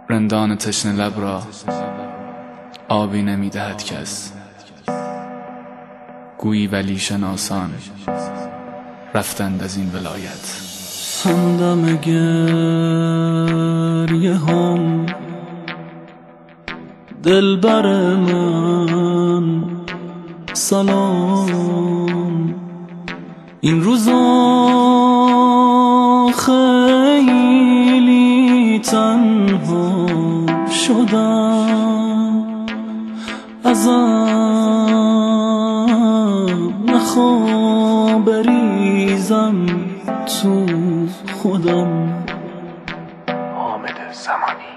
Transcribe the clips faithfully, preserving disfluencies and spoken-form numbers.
رندان تشنه لب را آبی نمیدهد کس، گویی ولی شناسان رفتند از این ولایت. همدم گریه هم دلبر من سلام، این روزا خیلی تنها شدم، ازم نخوا بریزم تو خودم. حامد زمانی.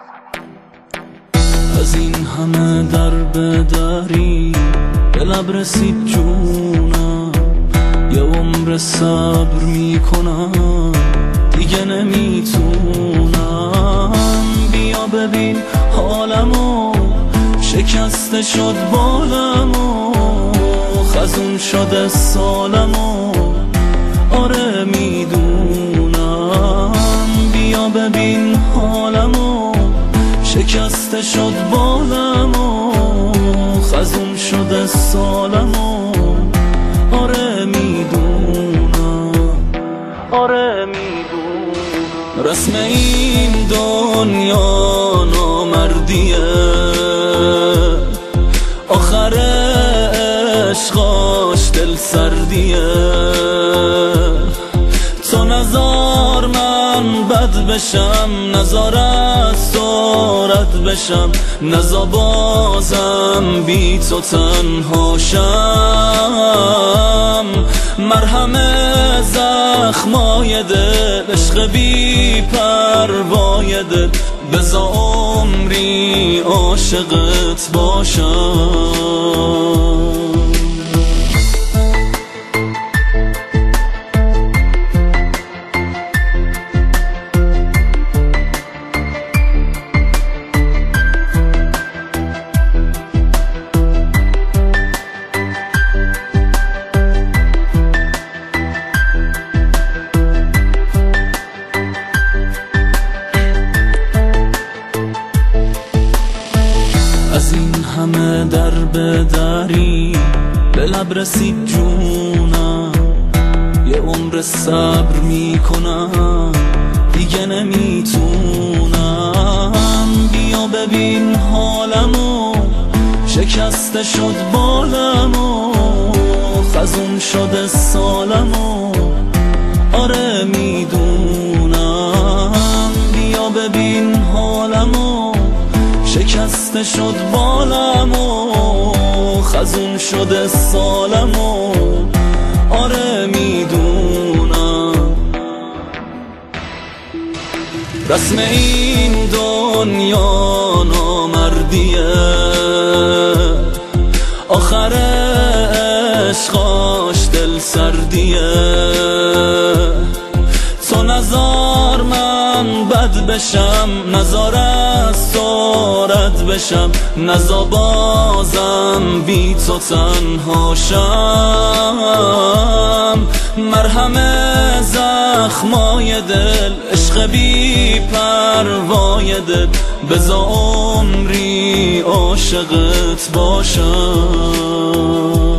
از این همه در بدری به لب رسید جونم، یه عمر صبر میکنم دیگه نمیتونم. بیا ببین حالمو، شکسته شد بالمو، خزون شده سالمو، آره میدونم. بیا ببین حالمو، شکسته شد بالمو، خزون شده سالمو، آره میدونم، آره میدونم. رسم این دنیا نامردیه، آخر عشقاش دل سردیه. تو نزار من بد بشم، نزار از تو رد بشم، نزار بازم بی تو تنها شم. مرهم زخمای دل، عشق بی پروای دل، بزا عمری عاشقت باشم. از این همه در بدری به لب رسید جونم، یه عمر صبر میکنم دیگه نمیتونم. بیا ببین حالمو، شکسته شد بالمو، خزون شده سالمو، آره میدونم. بیا ببین حالمو، شکسته شد بالمو، خزون شده سالمو، آره میدونم. رسم این دنیا نامردیه، آخر عشقاش دل سردیه. تو نزار من بد بشم، نزار از تو رد بشم، نزار بازم بی تو تنها شم. مرهم زخمای دل، عشق بی پروای دل، بزا عمری عاشقت باشم.